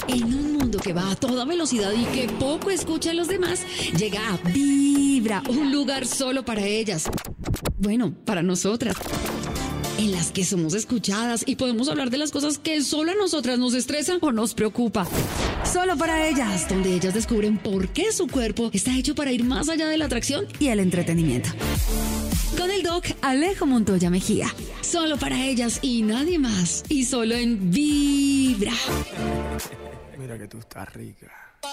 En un mundo que va a toda velocidad y que poco escucha a los demás, llega a Vibra, un lugar solo para ellas. Bueno, para nosotras. En las que somos escuchadas y podemos hablar de las cosas que solo a nosotras nos estresan o nos preocupa. Solo para ellas, donde ellas descubren por qué su cuerpo está hecho para ir más allá de la atracción y el entretenimiento. Con el doc Alejo Montoya Mejía. Solo para ellas y nadie más. Y solo en Vibra. Mira que tú estás rica.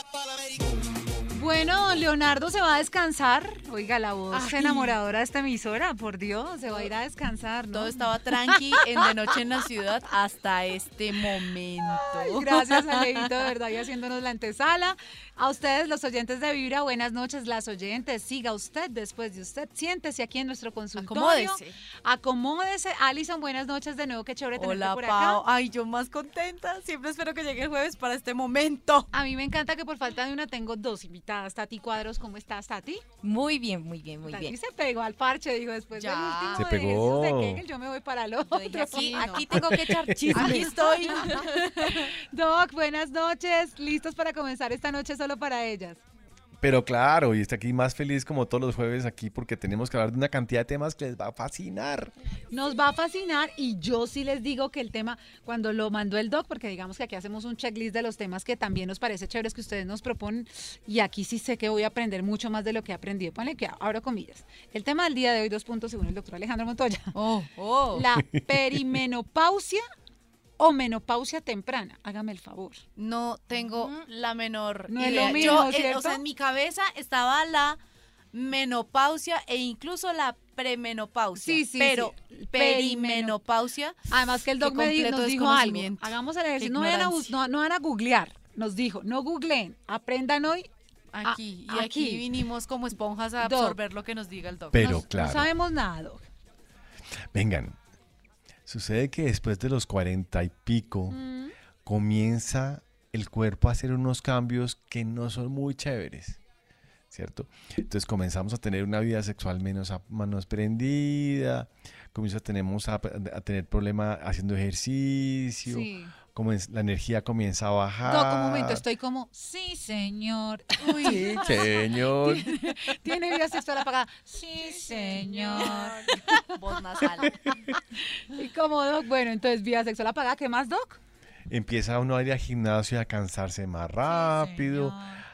Bueno, Leonardo se va a descansar. Oiga, la voz enamoradora de esta emisora, por Dios, se va a ir a descansar, ¿no? Todo estaba tranqui De Noche en la Ciudad hasta este momento. Ay, gracias, Alejito, de verdad, y haciéndonos la antesala. A ustedes, los oyentes de Vibra, buenas noches, las oyentes. Siga usted después de usted. Siéntese aquí en nuestro consultorio. Acomódese. Alison, buenas noches de nuevo, qué chévere tenerte por acá. Hola, Pau. Ay, yo más contenta. Siempre espero que llegue el jueves para este momento. A mí me encanta que por falta de una tengo dos invitadas. Tati Cuadros, ¿cómo estás, Tati? Muy bien, muy Tati bien. se pegó al parche, dijo, después del último se de pegó. Jesús de Kegel, yo me voy para el otro. Aquí tengo que echar chisme. Aquí estoy. Doc, buenas noches. ¿Listos para comenzar esta noche solo para ellas? Pero claro, y está aquí más feliz como todos los jueves aquí porque tenemos que hablar de una cantidad de temas que les va a fascinar. Nos va a fascinar y yo sí les digo que el tema, cuando lo mandó el doc, porque digamos que aquí hacemos un checklist de los temas que también nos parece chéveres que ustedes nos proponen y aquí sí sé que voy a aprender mucho más de lo que he aprendido. Ponle que abro comillas. El tema del día de hoy, 2 puntos según el doctor Alejandro Montoya. La perimenopausia o menopausia temprana, hágame el favor. No tengo la menor No es idea. lo mismo, Yo, ¿cierto? o sea, en mi cabeza estaba la menopausia e incluso la premenopausia. Sí, pero sí. perimenopausia. Además que el doc Qué completo nos dijo algo. desconocimiento. Hagamos el ejercicio, Qué no vayan ignorancia. no van a googlear. Nos dijo, no googleen, aprendan hoy. Aquí vinimos como esponjas a Doc. absorber lo que nos diga el doctor. Pero claro, No sabemos nada, doc. vengan, sucede que después de los 40 y pico comienza el cuerpo a hacer unos cambios que no son muy chéveres, ¿cierto? Entonces comenzamos a tener una vida sexual menos prendida, tenemos a tener problemas haciendo ejercicio, Sí. la energía comienza a bajar. Doc, un momento, estoy como, sí, señor. Uy, Sí, señor. ¿tiene vida sexual apagada? Sí, señor. Voz nasal. Y como, doc, bueno, entonces vida sexual apagada, ¿qué más, doc? Empieza uno a ir al gimnasio y a cansarse más rápido. señor.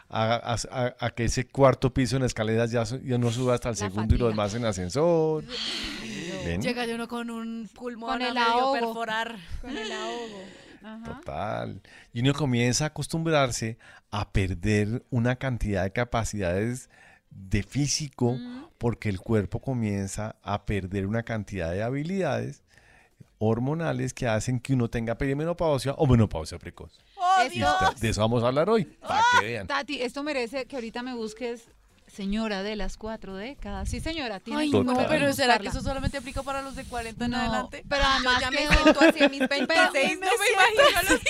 A que ese cuarto piso en escaleras ya no suba hasta el segundo y los fatiga. más en ascensor. ¿Ven? Llega uno con un pulmón Con a el medio ahogo. perforar. Con el ahogo. Ajá. Total. Y uno comienza a acostumbrarse a perder una cantidad de capacidades de físico porque el cuerpo comienza a perder una cantidad de habilidades hormonales que hacen que uno tenga perimenopausia o menopausia precoz. ¡Oh, Y Dios! de eso vamos a hablar hoy, para que vean. Tati, esto merece que ahorita me busques señora de las 4 décadas. Sí, señora, tiene Ay, que no, Total. pero ¿será que buscarla. eso solamente aplica para los de 40 en No, adelante? pero además yo ya que me no. siento así en mis 26, Pero no me imagino a los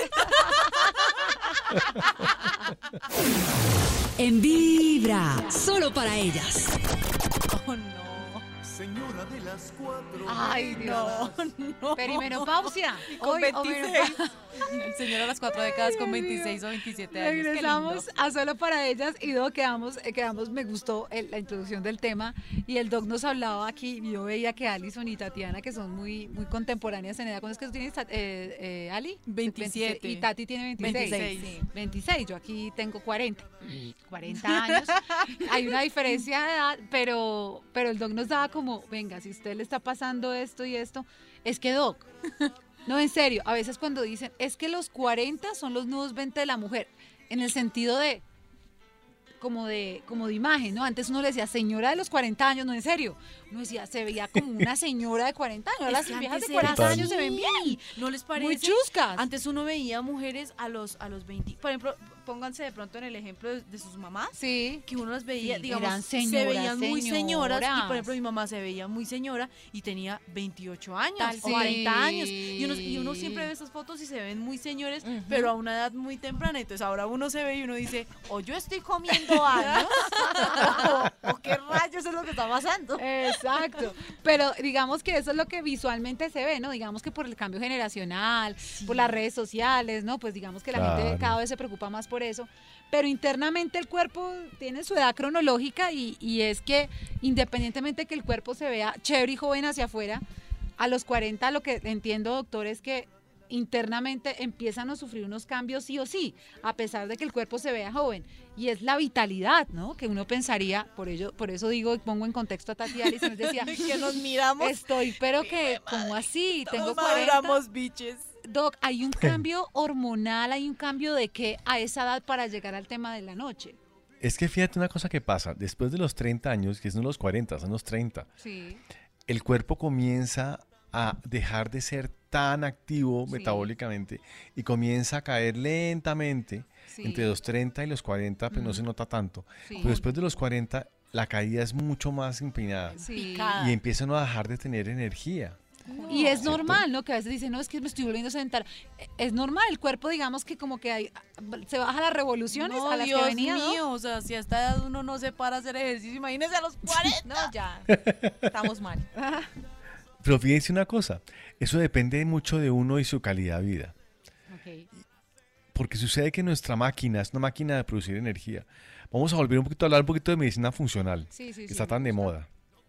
40. En Vibra, solo para ellas. Oh, no. Señora de las 4. Ay, Dios. No. Perimenopausia. Con Hoy, 26. El señor a las 4 décadas con 26 o 27 años. Qué regresamos lindo. a Solo para ellas y Doc, quedamos, me gustó la introducción del tema y el Doc nos hablaba aquí, yo veía que Alison y Tatiana, que son muy, muy contemporáneas en edad, ¿cuándo es que tú tienes, Ali? 27. Y Tati tiene 26. 26, Sí. 26, yo aquí tengo 40. 40 años. Hay una diferencia de edad, pero el Doc nos daba como, venga, si usted le está pasando esto y esto, es que Doc... No, en serio, a veces cuando dicen, es que los 40 son los nuevos 20 de la mujer, en el sentido de como de imagen, ¿no? Antes uno le decía señora de los 40 años, no, en serio. Uno decía, se veía como una señora de 40 años. Las que viejas de antes era 40 así. años se ven bien. ¿No les parece? Muy chuscas. Antes uno veía mujeres a los 20. Por ejemplo, pónganse de pronto en el ejemplo de sus mamás. Sí. Que uno las veía, Sí, digamos, eran se señoras, veían muy señoras. Y por señoras. ejemplo, mi mamá se veía muy señora y tenía 28 años Tal, o sí. 30 años. Y uno siempre ve esas fotos y se ven muy señores, pero a una edad muy temprana. Entonces ahora uno se ve y uno dice, o yo estoy comiendo años. ¿O qué rayos es lo que está pasando? Exacto, pero digamos que eso es lo que visualmente se ve, ¿no? Digamos que por el cambio generacional, por las redes sociales, ¿no? Pues digamos que la gente Claro. cada vez se preocupa más por eso, pero internamente el cuerpo tiene su edad cronológica y es que independientemente que el cuerpo se vea chévere y joven hacia afuera, a los 40 lo que entiendo, doctor, es que internamente empiezan a sufrir unos cambios sí o sí, a pesar de que el cuerpo se vea joven. Y es la vitalidad, ¿no? Que uno pensaría, por eso digo y pongo en contexto a Tati Alice, nos decía, Que nos miramos. pero que, ¿cómo así? Tengo Todos 40. maduramos, biches. Doc, hay un cambio hormonal, hay un cambio de qué a esa edad para llegar al tema de la noche. Es que fíjate una cosa que pasa, después de los 30 años, que son los 40, son los 30, Sí. el cuerpo comienza a dejar de ser tan activo Sí. metabólicamente y comienza a caer lentamente Sí. entre los 30 y los 40, pues no se nota tanto. Sí. Pero después de los 40, la caída es mucho más empinada Sí. Picada. y empiezan a dejar de tener energía. Y es ¿Cierto? normal, ¿no? Que a veces dicen, no, es que me estoy volviendo sedentario. Es normal, el cuerpo, digamos que como que se baja las revoluciones No, a las Dios que venía, ¿no? mío, o sea, si a esta edad uno no se para a hacer ejercicio, imagínese a los 40. No, ya, estamos mal. Pero fíjense una cosa, eso depende mucho de uno y su calidad de vida. Ok. Porque sucede que nuestra máquina es una máquina de producir energía. Vamos a volver un poquito a hablar un poquito de medicina funcional, Sí, sí, que sí, está me tan de gusta. moda.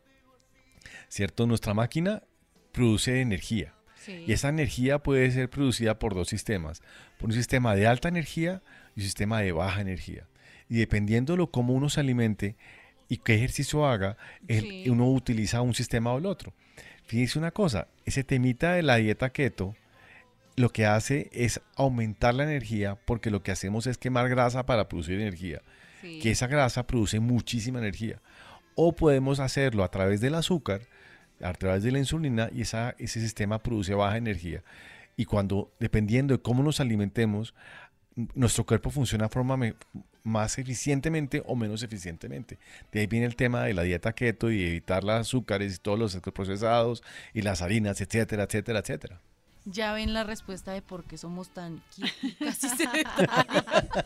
¿Cierto? Nuestra máquina produce energía. Sí. Y esa energía puede ser producida por dos sistemas. Por un sistema de alta energía y un sistema de baja energía. Y dependiendo de cómo uno se alimente y qué ejercicio haga, Sí. uno utiliza un sistema o el otro. Fíjense una cosa, ese temita de la dieta keto lo que hace es aumentar la energía porque lo que hacemos es quemar grasa para producir energía. Sí. Que esa grasa produce muchísima energía. O podemos hacerlo a través del azúcar, a través de la insulina, y ese sistema produce baja energía. Y cuando, dependiendo de cómo nos alimentemos, nuestro cuerpo funciona de forma más eficientemente o menos eficientemente. De ahí viene el tema de la dieta keto y evitar los azúcares y todos los procesados y las harinas, etcétera, etcétera, etcétera. Ya ven la respuesta de por qué somos tan casi sedentarios.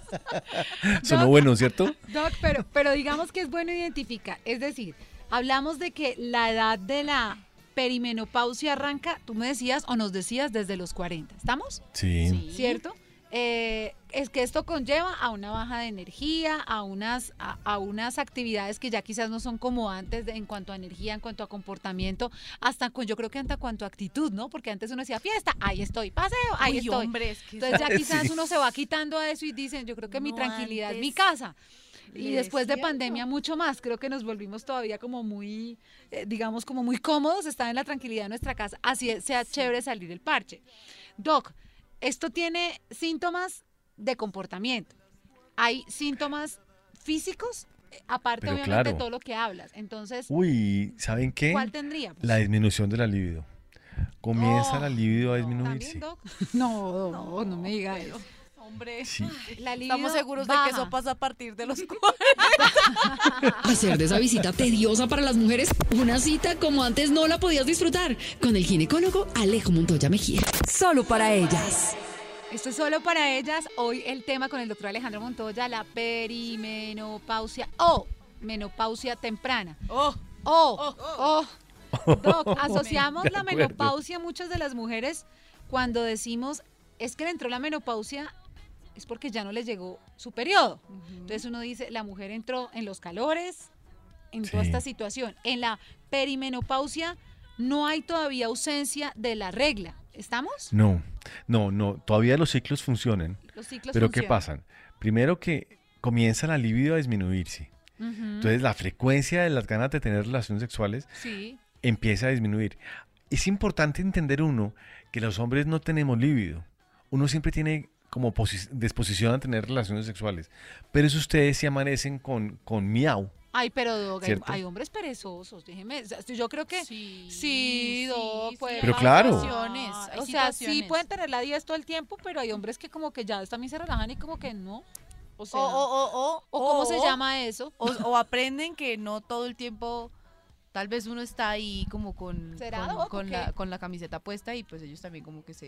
Sonó bueno, ¿cierto? Doc, pero digamos que es bueno identificar. Es decir, hablamos de que la edad de la perimenopausia arranca, tú me decías o nos decías desde los 40. ¿Estamos? Sí. ¿Cierto? Es que esto conlleva a una baja de energía, a unas actividades que ya quizás no son como antes en cuanto a energía, en cuanto a comportamiento, yo creo que hasta cuanto a actitud, ¿no? Porque antes uno decía fiesta, ahí estoy, paseo, ahí Uy, estoy. hombre, es que Entonces ya quizás Sí. uno se va quitando a eso y dicen, yo creo que mi No, tranquilidad es mi antes casa. Y le después de decía, pandemia mucho más, creo que nos volvimos todavía como muy, digamos, como muy cómodos, estar en la tranquilidad de nuestra casa, así sea chévere salir del parche. Doc, esto tiene síntomas de comportamiento. Hay síntomas físicos, aparte Pero obviamente de claro. todo lo que hablas. Entonces, Uy, ¿saben qué? ¿cuál tendríamos? La disminución de la libido. Comienza Oh, la libido a ¿También, disminuirse. Doc? No, no me diga eso. Hombre, Sí. La libido estamos seguros de baja. que eso pasa a partir de los 40. Hacer de esa visita tediosa para las mujeres una cita como antes no la podías disfrutar con el ginecólogo Alejo Montoya Mejía. Solo para ellas. Esto es solo para ellas. Hoy el tema con el doctor Alejandro Montoya, la perimenopausia o menopausia temprana. Oh, Doc, asociamos De la acuerdo. menopausia muchas de las mujeres cuando decimos es que le entró la menopausia es porque ya no le llegó su periodo. Entonces uno dice, la mujer entró en los calores, en toda Sí. esta situación. En la perimenopausia no hay todavía ausencia de la regla. ¿Estamos? No, todavía los ciclos funcionan. Los ciclos Pero ¿qué funcionan. pasan? Primero que comienza la libido a disminuirse. Ujú. Entonces la frecuencia de las ganas de tener relaciones sexuales Sí. empieza a disminuir. Es importante entender uno que los hombres no tenemos líbido. Uno siempre tiene como disposición a tener relaciones sexuales. Pero es ustedes si amanecen con miau. Ay, pero Doc, ¿Cierto? hay hombres perezosos, déjeme. O sea, yo creo que sí, sí, Doc, pues. Pero hay claro. situaciones, hay O sea, sí situaciones. pueden tener la 10 todo el tiempo, pero hay hombres que como que ya también se relajan y como que no. O sea, O ¿cómo se llama eso? O aprenden que no todo el tiempo, tal vez uno está ahí como con, ¿Será, con, Doc, o con qué? la, con la camiseta puesta y pues ellos también como que se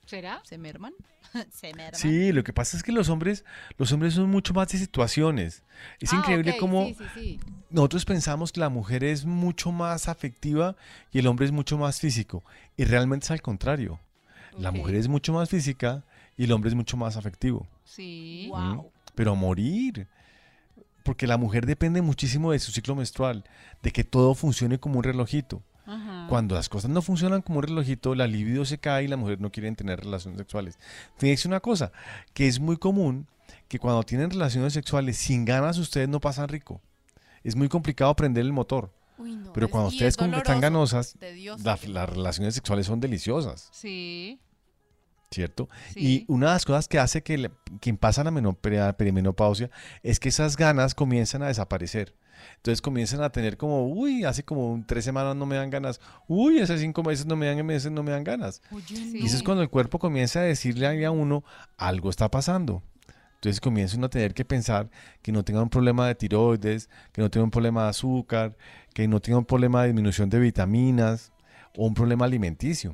¿Será? ¿Se merman? ¿Se merman? Sí, lo que pasa es que los hombres son mucho más de situaciones. Es increíble ok, cómo sí. nosotros pensamos que la mujer es mucho más afectiva y el hombre es mucho más físico. Y realmente es al contrario. La Ok. mujer es mucho más física y el hombre es mucho más afectivo. Sí. Wow. Pero a morir. Porque la mujer depende muchísimo de su ciclo menstrual, de que todo funcione como un relojito. Ajá. Cuando las cosas no funcionan como un relojito, la libido se cae y la mujer no quiere tener relaciones sexuales. Fíjense una cosa, que es muy común que cuando tienen relaciones sexuales sin ganas ustedes no pasan rico. Es muy complicado prender el motor. Uy, no, Pero cuando y ustedes es están doloroso, ganosas, tedioso. las relaciones sexuales son deliciosas, Sí. ¿cierto? Sí. Y una de las cosas que hace que quien pasa la perimenopausia es que esas ganas comienzan a desaparecer. Entonces comienzan a tener como, uy, hace como 3 semanas no me dan ganas, uy, hace 5 meses no me dan ganas. Oye, Sí. Y eso es cuando el cuerpo comienza a decirle ahí a uno, algo está pasando. Entonces comienza uno a tener que pensar que no tenga un problema de tiroides, que no tenga un problema de azúcar, que no tenga un problema de disminución de vitaminas o un problema alimenticio.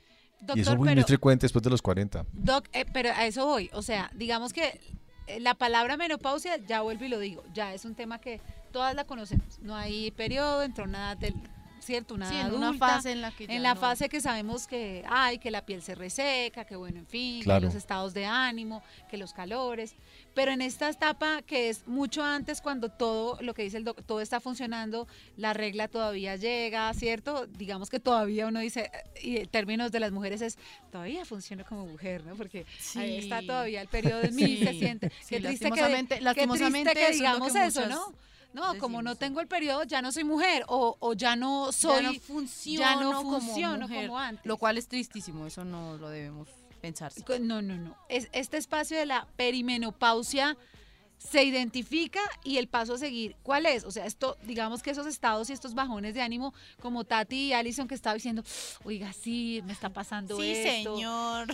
Y eso Doctor, es muy pero, frecuente después de los 40. pero a eso voy. O sea, digamos que la palabra menopausia, ya vuelvo y lo digo, ya es un tema que todas la conocemos. No hay periodo, entró una edad ¿cierto? Una sí, edad en una adulta, fase en la que en ya la no- fase que sabemos que hay, que la piel se reseca, que bueno, en fin, que Claro. los estados de ánimo, que los calores, pero en esta etapa que es mucho antes cuando todo lo que dice el doctor, todo está funcionando, la regla todavía llega, ¿cierto? Digamos que todavía uno dice, y en términos de las mujeres es, todavía funciona como mujer, ¿no? Porque ahí está Sí. todavía el periodo en mí, se Sí, siente. sí, Qué triste lastimosamente- qué lastimosamente triste que eso es lo digamos que eso, muchas ¿no? No, como no decimos, sí. tengo el periodo, ya no soy mujer, o ya no soy, ya no funciono, ya no como funciono mujer, como antes. lo cual es tristísimo, eso no lo debemos pensar. No. Este espacio de la perimenopausia se identifica y el paso a seguir, ¿cuál es? O sea, esto, digamos que esos estados y estos bajones de ánimo, como Tati y Alison que estaba diciendo, oiga, sí, me está pasando Sí, esto. señor.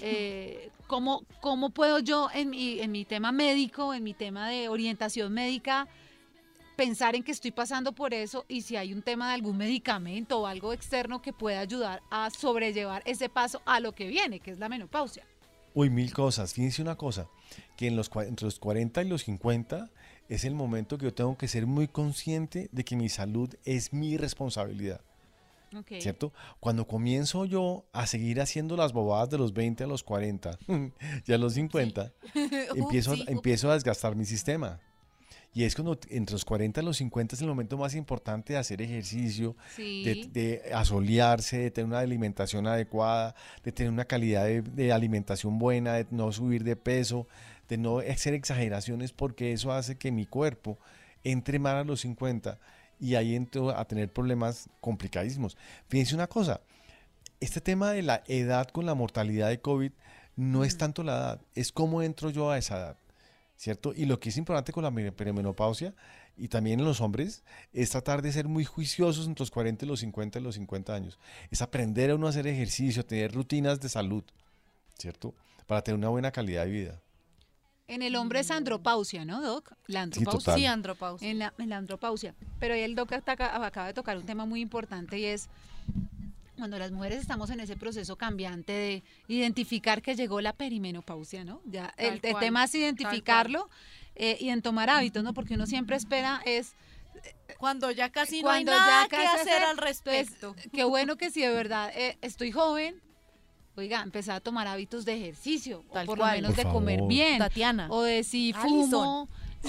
¿Cómo puedo yo en mi tema médico, en mi tema de orientación médica, pensar en que estoy pasando por eso y si hay un tema de algún medicamento o algo externo que pueda ayudar a sobrellevar ese paso a lo que viene, que es la menopausia? Uy, 1000 cosas. Fíjense una cosa, que entre los 40 y los 50 es el momento que yo tengo que ser muy consciente de que mi salud es mi responsabilidad, Okay. ¿cierto? Cuando comienzo yo a seguir haciendo las bobadas de los 20 a los 40, ya a los 50, empiezo a desgastar mi sistema. Y es cuando entre los 40 y los 50 es el momento más importante de hacer ejercicio, Sí. de asolearse, de tener una alimentación adecuada, de tener una calidad de alimentación buena, de no subir de peso, de no hacer exageraciones, porque eso hace que mi cuerpo entre mal a los 50 y ahí entro a tener problemas complicadísimos. Fíjense una cosa, este tema de la edad con la mortalidad de COVID no es tanto la edad, es cómo entro yo a esa edad, ¿cierto? Y lo que es importante con la perimenopausia y también en los hombres es tratar de ser muy juiciosos entre los 40 y los 50 y los 50 años. Es aprender a uno a hacer ejercicio, tener rutinas de salud, ¿cierto? Para tener una buena calidad de vida. En el hombre es andropausia, ¿no, Doc? La andropausia. total. Sí, andropausia. En la andropausia. Pero ahí el Doc acaba de tocar un tema muy importante y es cuando las mujeres estamos en ese proceso cambiante de identificar que llegó la perimenopausia, ¿no? Ya el Tal cual, tema es tal identificarlo y en tomar hábitos, ¿no? Porque uno siempre espera es Cuando ya casi no hay cuando ya nada que casi hacer al entonces, respecto. qué bueno que si de verdad estoy joven, oiga, empezar a tomar hábitos de ejercicio, o Tal por cual. lo menos Por de comer favor. bien. Tatiana. O de si fumo,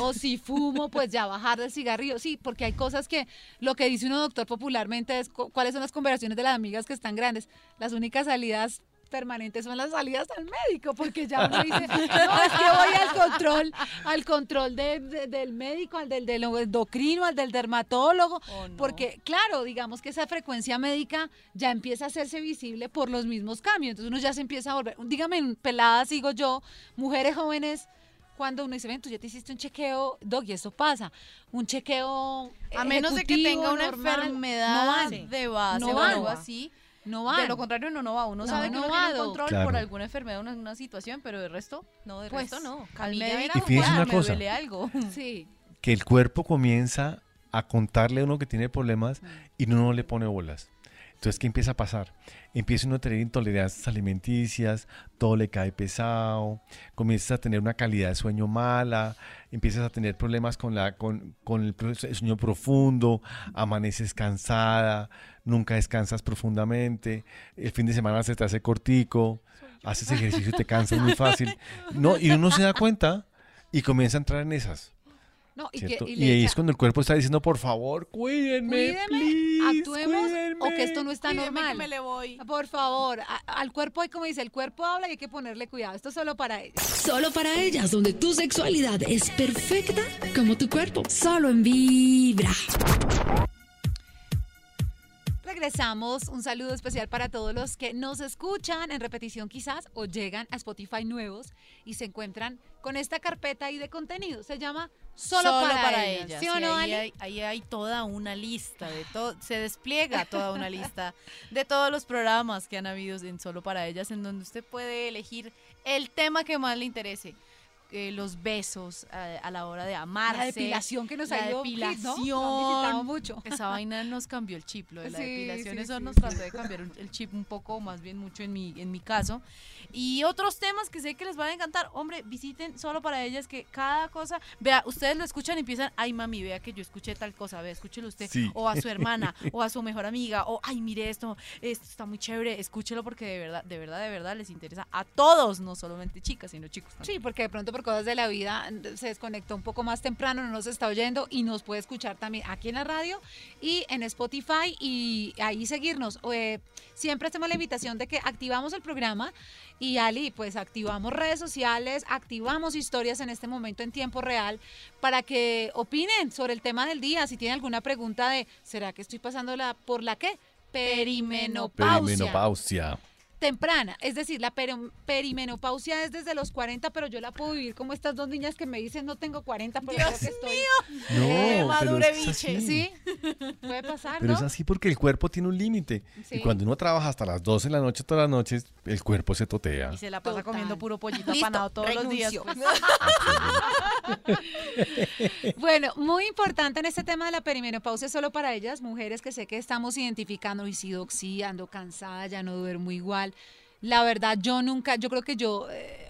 pues ya bajar del cigarrillo. Sí, porque hay cosas que lo que dice uno doctor popularmente es cuáles son las conversaciones de las amigas que están grandes. Las únicas salidas permanentes son las salidas al médico, porque ya uno dice, no, es que voy al control del médico, del endocrino, al del dermatólogo, Oh, no. porque claro, digamos que esa frecuencia médica ya empieza a hacerse visible por los mismos cambios, entonces uno ya se empieza a volver, dígame, peladas, sigo yo, mujeres jóvenes, cuando uno dice, ven, tú ya te hiciste un chequeo, Doc, y eso pasa, un chequeo A menos de que ejecutivo, tenga una normal, enfermedad no van, de base No o van. algo así. no van. De lo contrario, no va. Uno No, sabe que no uno va, tiene un Doc. control Claro. por alguna enfermedad, una situación, pero de resto, No, de Pues, resto no. al Camilla, médico, Y fíjese ya, una me cosa. duele algo. Sí, Que el cuerpo comienza a contarle a uno que tiene problemas y uno no le pone bolas. Entonces, ¿qué empieza a pasar? Empieza uno a tener intolerancias alimenticias, todo le cae pesado, comienzas a tener una calidad de sueño mala, empiezas a tener problemas con el sueño profundo, amaneces cansada, nunca descansas profundamente, el fin de semana se te hace cortico, haces ejercicio y te cansas muy fácil. No, y uno se da cuenta y comienza a entrar en esas. No, ¿Cierto? y Y le ahí echa, es cuando el cuerpo está diciendo, por favor, cuídenme, please, actuemos, o que esto no está Cuídeme que normal. me le voy. Por favor, al cuerpo hay como dice, el cuerpo habla y hay que ponerle cuidado. Esto es solo para ellos. Solo para ellas, donde tu sexualidad es perfecta como tu cuerpo. Solo en Vibra. Regresamos, un saludo especial para todos los que nos escuchan en repetición quizás o llegan a Spotify nuevos y se encuentran con esta carpeta ahí de contenido. Se llama Solo para ellas. ¿Sí o no, ahí Ale? hay toda una lista de todo, se despliega toda una lista de todos los programas que han habido en Solo para ellas, en donde usted puede elegir el tema que más le interese. Los besos a la hora de amarse. La depilación que nos la ha ido depilación. hit, ¿no? Lo han visitado mucho. Esa vaina nos cambió el chip, lo de la Sí, depilación. sí, Eso sí, nos sí. trató de cambiar el chip un poco, más bien mucho en mi caso. Y otros temas que sé que les van a encantar. Hombre, visiten Solo para ellas, que cada cosa. Vea, ustedes lo escuchan y empiezan, ay mami, vea que yo escuché tal cosa, vea, escúchelo usted. Sí. O a su hermana, o a su mejor amiga, o ay, mire esto está muy chévere, escúchelo porque de verdad les interesa a todos, no solamente chicas, sino chicos también. Sí, porque de pronto por cosas de la vida se desconectó un poco más temprano, no nos está oyendo y nos puede escuchar también aquí en la radio y en Spotify y ahí seguirnos. Siempre hacemos la invitación de que activamos el programa y Ali, pues activamos redes sociales, activamos historias en este momento en tiempo real para que opinen sobre el tema del día. Si tienen alguna pregunta de, ¿será que estoy pasando por la qué? Perimenopausia. Perimenopausia. Temprana, es decir, la perimenopausia es desde los 40, pero yo la puedo vivir como estas dos niñas que me dicen no tengo 40, pero creo que estoy. No, pero madure es biche. así. Sí, puede pasar, Pero ¿no? es así porque el cuerpo tiene un límite. Sí. Y cuando uno trabaja hasta las 12 de la noche, todas las noches, el cuerpo se totea. Y se la pasa Total. comiendo puro pollito Listo, apanado todos los días. renuncio. pues. Bueno, muy importante en este tema de la perimenopausia, solo para ellas, mujeres que sé que estamos identificando, y sí, doc, sí, ando cansada, ya no duermo igual. La verdad, yo creo que yo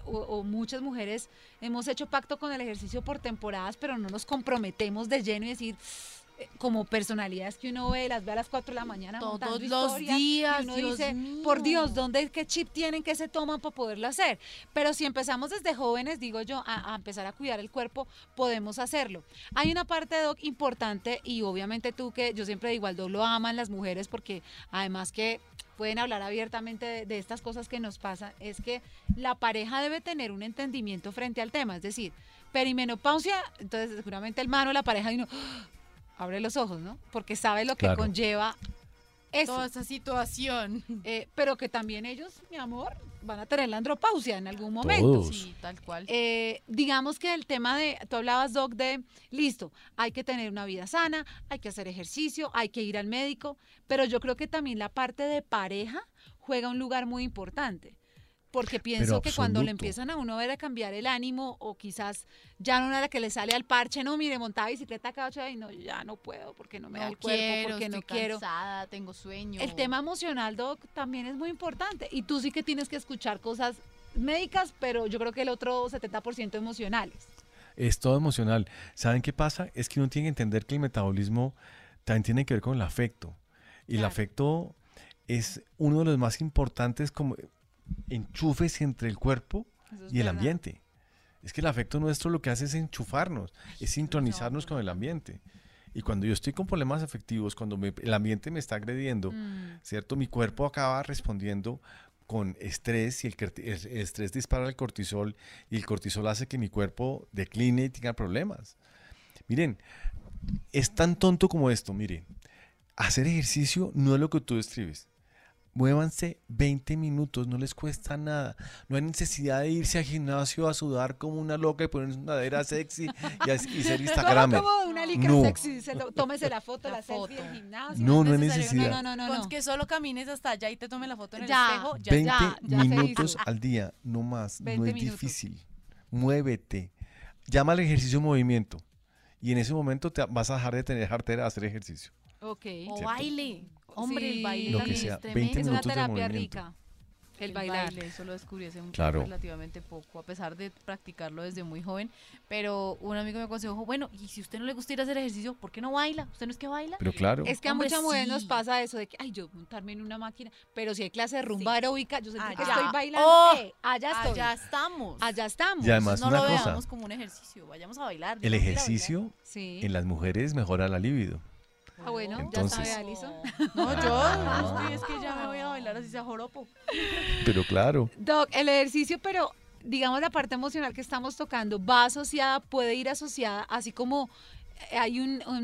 o muchas mujeres hemos hecho pacto con el ejercicio por temporadas, pero no nos comprometemos de lleno y decir, como personalidades que uno las ve a las 4 de la mañana Todos montando los historias, días, y uno Dios dice, mío. por Dios, qué chip tienen, qué se toman para poderlo hacer? Pero si empezamos desde jóvenes, digo yo, a empezar a cuidar el cuerpo, podemos hacerlo. Hay una parte, Doc, importante, y obviamente tú, que yo siempre digo, al Doc lo aman las mujeres, porque además que pueden hablar abiertamente de estas cosas que nos pasan, es que la pareja debe tener un entendimiento frente al tema, es decir, perimenopausia, entonces seguramente el mano, la pareja, y uno abre los ojos, ¿no? Porque sabe lo que Claro. conlleva eso. Toda esa situación. Pero que también ellos, mi amor, van a tener la andropausia en algún momento. Todos. Sí, tal cual. Digamos que el tema de, tú hablabas, Doc, de, listo, hay que tener una vida sana, hay que hacer ejercicio, hay que ir al médico, pero yo creo que también la parte de pareja juega un lugar muy importante. Porque pienso que cuando le absoluto. empiezan a uno a ver a cambiar el ánimo, o quizás ya no era que le sale al parche, no, mire, montaba bicicleta cada 8 días y no, ya no puedo porque no me da el cuerpo, porque no estoy quiero. cansada, tengo sueño. El tema emocional, Doc, también es muy importante. Y tú sí que tienes que escuchar cosas médicas, pero yo creo que el otro 70% emocionales. Es todo emocional. ¿Saben qué pasa? Es que uno tiene que entender que el metabolismo también tiene que ver con el afecto. Y el Claro. afecto es uno de los más importantes como enchufes entre el cuerpo Eso es y el verdad. ambiente. Es que el afecto nuestro lo que hace es enchufarnos, es sintonizarnos con el ambiente. Y cuando yo estoy con problemas afectivos, cuando el ambiente me está agrediendo, ¿cierto? Mi cuerpo acaba respondiendo con estrés y el estrés dispara el cortisol y el cortisol hace que mi cuerpo decline y tenga problemas. Miren, es tan tonto como esto, miren, hacer ejercicio no es lo que tú describes. Muévanse 20 minutos, no les cuesta nada. No hay necesidad de irse al gimnasio a sudar como una loca y ponerse una cadera sexy y ser Instagramer. Como una licra No. sexy, tómese la foto, La la selfie foto. del gimnasio. No, no hay necesario. necesidad. No. Con que solo camines hasta allá y te tome la foto en el Ya. espejo, ya 20 ya se minutos hizo. al día, no más, 20 no es minutos. difícil. Muévete. Llama al ejercicio movimiento. Y en ese momento vas a dejar de tener jartera a hacer ejercicio. Ok. O ¿Cierto? baile. Hombre, el baile Lo que también sea, es 20 tremendo. Es una minutos de terapia movimiento. rica. El bailar. baile, eso lo descubrí hace Claro. relativamente poco, a pesar de practicarlo desde muy joven. Pero un amigo me aconsejó, bueno, y si a usted no le gusta ir a hacer ejercicio, ¿por qué no baila? ¿Usted no es que baila? Pero claro, Es que a Hombre, muchas mujeres nos sí. pasa eso de que, ay, yo montarme en una máquina, pero si hay clase de rumba aeróbica, yo sentí que Allá. estoy bailando. Oh, Allá estoy. Allá estamos. Allá estamos. Y además no una lo cosa, veamos como un ejercicio, vayamos a bailar. el tenemos que ir a ejercicio Sí. en las mujeres mejora la libido. Ah, bueno, Entonces- ya sabe, Alison. No, yo Ah. no estoy, es que ya me voy a bailar así sea joropo. Pero claro, Doc, el ejercicio, pero digamos la parte emocional que estamos tocando, va asociada, puede ir asociada, así como hay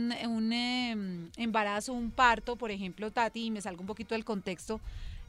un embarazo, un parto, por ejemplo, Tati, y me salgo un poquito del contexto.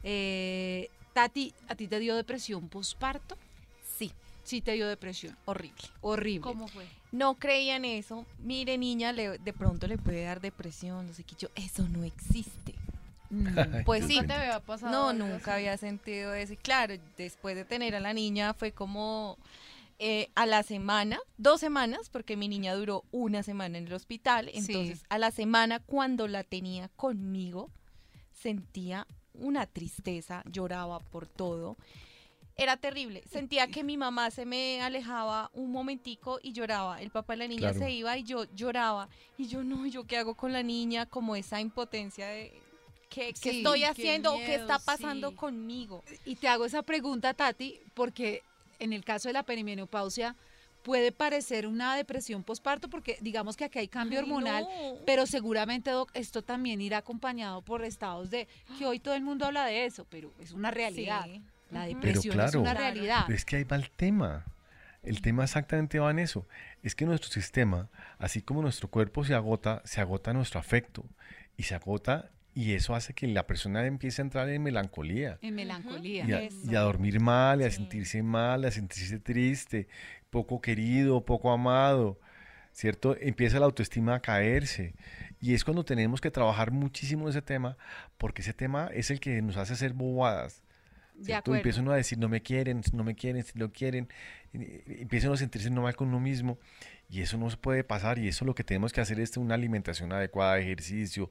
Tati, ¿a ti te dio depresión posparto? Sí, Sí, te dio depresión. horrible. Horrible. ¿Cómo fue? No creía en eso. Mire, niña, de pronto le puede dar depresión, no sé qué. Yo, eso no existe. Ay, Pues Dios sí, bendito. ¿Te había pasado No, algo nunca así? había sentido eso. Y claro, después de tener a la niña fue como a la semana, 2 semanas, porque mi niña duró una semana en el hospital. Entonces, a la semana, cuando la tenía conmigo, sentía una tristeza, lloraba por todo. Era terrible. Sentía que mi mamá se me alejaba un momentico y lloraba. El papá de la niña Claro. se iba y yo lloraba. Y yo, no, ¿yo qué hago con la niña? Como esa impotencia de ¿qué Sí, estoy qué haciendo o qué miedo, está pasando sí. conmigo? Y te hago esa pregunta, Tati, porque en el caso de la perimenopausia puede parecer una depresión posparto, porque digamos que aquí hay cambio Ay, hormonal, no. pero seguramente, Doc, esto también irá acompañado por estados de que hoy todo el mundo habla de eso, pero es una realidad. Sí. La Ujú. depresión es claro. una Claro. realidad. Pero es que ahí va el tema. El tema exactamente va en eso. Es que nuestro sistema, así como nuestro cuerpo se agota nuestro afecto y se agota y eso hace que la persona empiece a entrar en melancolía En melancolía. y a, Eso. y a dormir mal, y a Sí. sentirse mal, a sentirse triste, poco querido, poco amado, ¿cierto? Empieza la autoestima a caerse y es cuando tenemos que trabajar muchísimo ese tema porque ese tema es el que nos hace hacer bobadas. De ¿Cierto? acuerdo. Empieza uno a decir no me quieren, si lo quieren, empieza uno a sentirse no mal con uno mismo y eso no se puede pasar y eso lo que tenemos que hacer es una alimentación adecuada, ejercicio,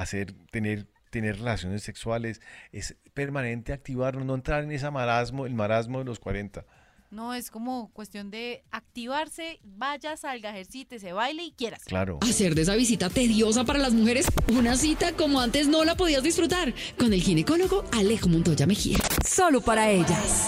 tener relaciones sexuales, es permanente activarnos, no entrar en ese marasmo, el marasmo de los 40. No, es como cuestión de activarse, vaya, salga, ejercítese, baile y quieras. Claro. Hacer de esa visita tediosa para las mujeres una cita como antes no la podías disfrutar con el ginecólogo Alejo Montoya Mejía. Solo para ellas.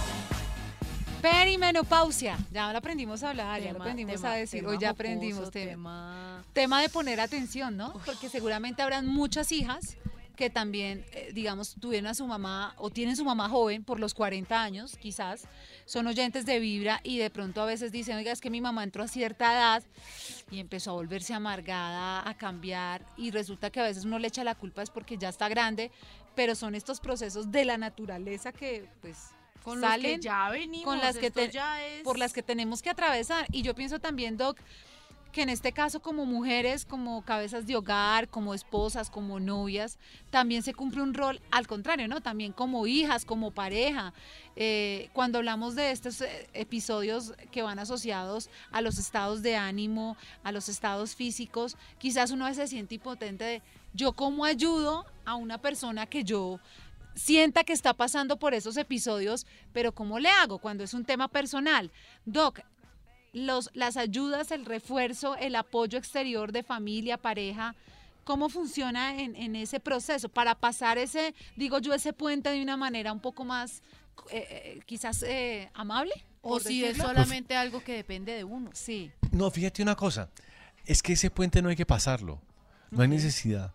Perimenopausia. Ya lo aprendimos a hablar, ya lo Tema- aprendimos tema- a decir. tema Hoy ya jocoso, aprendimos tema... tema de poner atención, ¿no? Porque seguramente habrán muchas hijas que también, digamos, tuvieron a su mamá o tienen su mamá joven por los 40 años, quizás, son oyentes de Vibra y de pronto a veces dicen, oiga, es que mi mamá entró a cierta edad y empezó a volverse amargada, a cambiar y resulta que a veces uno le echa la culpa es porque ya está grande, pero son estos procesos de la naturaleza que pues Con los salen que ya venimos, con las que esto te- ya es... por las que tenemos que atravesar. Y yo pienso también, Doc, que en este caso como mujeres, como cabezas de hogar, como esposas, como novias, también se cumple un rol al contrario, ¿no? También como hijas, como pareja. Cuando hablamos de estos episodios que van asociados a los estados de ánimo, a los estados físicos, quizás uno a veces se siente impotente de yo cómo ayudo a una persona que yo sienta que está pasando por esos episodios, pero ¿cómo le hago cuando es un tema personal? Doc, las ayudas, el refuerzo, el apoyo exterior de familia, pareja, ¿cómo funciona en ese proceso para pasar ese, digo yo, ese puente de una manera un poco más, quizás amable? O por si es decirlo? solamente algo que depende de uno. Sí, No, fíjate una cosa, es que ese puente no hay que pasarlo, no hay necesidad.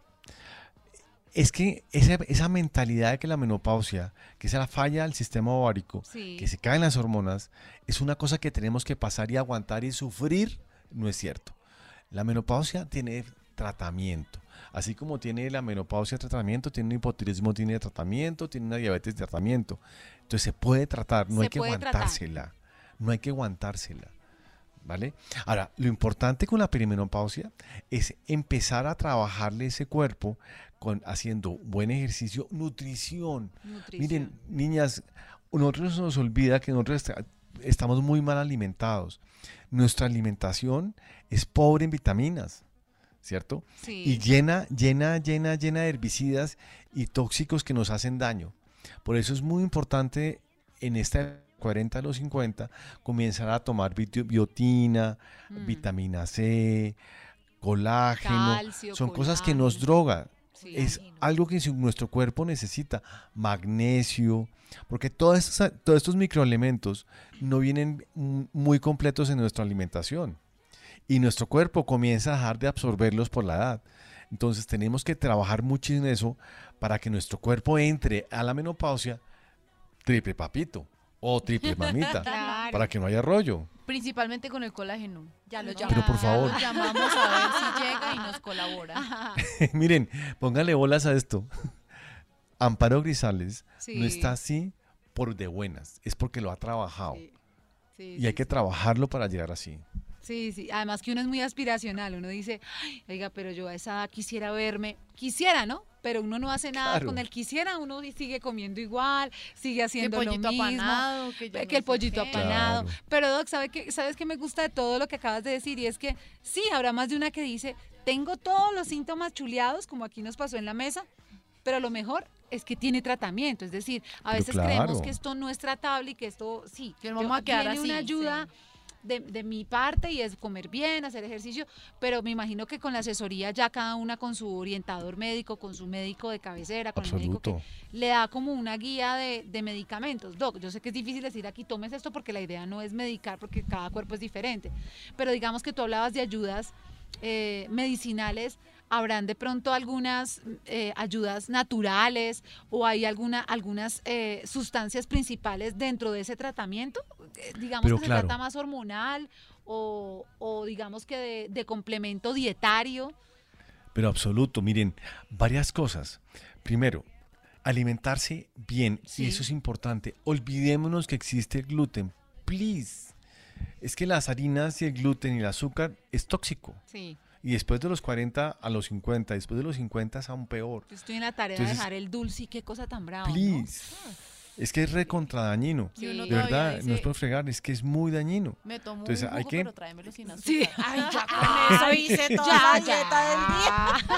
Es que esa mentalidad de que la menopausia, que es la falla del sistema ovárico, sí. que se caen las hormonas, es una cosa que tenemos que pasar y aguantar y sufrir, no es cierto. La menopausia tiene tratamiento. Así como tiene la menopausia tratamiento, tiene un hipotiroidismo, tiene tratamiento, tiene una diabetes de tratamiento. Entonces se puede tratar, no Se hay que puede tratar. aguantársela. No hay que aguantársela. ¿Vale? Ahora, lo importante con la perimenopausia es empezar a trabajarle ese cuerpo haciendo buen ejercicio, nutrición. Nutrición. Miren, niñas, nosotros nos olvida que nosotros estamos muy mal alimentados. Nuestra alimentación es pobre en vitaminas, ¿cierto? Sí. Y llena de herbicidas y tóxicos que nos hacen daño. Por eso es muy importante en esta 40 a los 50 comenzar a tomar biotina, vitamina C, colágeno. Calcio, Son cosas que nos colágeno. drogan. Sí. Es algo que nuestro cuerpo necesita. Magnesio, porque todos estos microelementos no vienen muy completos en nuestra alimentación. Y nuestro cuerpo comienza a dejar de absorberlos por la edad. Entonces tenemos que trabajar mucho en eso para que nuestro cuerpo entre a la menopausia triple papito o triple mamita, Claro. para que no haya rollo. Principalmente con el colágeno. Ya lo ¿no? llamamos. Pero por favor. Ya lo llamamos a ver si llega y nos colabora. Miren, póngale bolas a esto. Amparo Grisales Sí. no está así por de buenas, es porque lo ha trabajado. Sí. Sí, Y hay sí, que trabajarlo para llegar así. sí, sí. Además que uno es muy aspiracional. Uno dice, "Ay, oiga, pero yo a esa edad quisiera verme. Quisiera, ¿no? Pero uno no hace nada Claro. con el quisiera. Uno sigue comiendo igual, sigue Que haciendo lo pollito mismo. apanado, que, yo Que no el sé pollito qué. apanado. Claro. Pero Doc, ¿sabes qué me gusta de todo lo que acabas de decir? Y es que sí, habrá más de una que dice, tengo todos los síntomas chuleados, como aquí nos pasó en la mesa, pero lo mejor es que tiene tratamiento. Es decir, a Pero veces creemos claro. que esto no es tratable y que esto sí. Que nos vamos a quedar tiene así, una ayuda. sí. De mi parte y es comer bien, hacer ejercicio, pero me imagino que con la asesoría ya cada una con su orientador médico, con su médico de cabecera, con el médico que Absoluto. le da como una guía de medicamentos. Doc, yo sé que es difícil decir aquí tomes esto porque la idea no es medicar porque cada cuerpo es diferente, pero digamos que tú hablabas de ayudas medicinales. ¿Habrán de pronto algunas ayudas naturales o hay algunas sustancias principales dentro de ese tratamiento? Digamos Pero que claro. se trata más hormonal o digamos que de complemento dietario. Pero absoluto, miren, varias cosas. Primero, alimentarse bien, Sí. y eso es importante. Olvidémonos que existe el gluten, please. Es que las harinas y el gluten y el azúcar es tóxico. Sí. Y después de los 40 a los 50, después de los 50 es aún peor. Yo estoy en la tarea Entonces, de dejar el dulce y qué cosa tan brava, ¿no? Please. Es que es recontradañino. Sí. Y uno De De todavía verdad, no es dice, por fregar, es que es muy dañino. me tomo Entonces, un hay jugo, que- pero tráemelo sin azúcar. Sí. Ay, ya Con eso hice toda la dieta del día.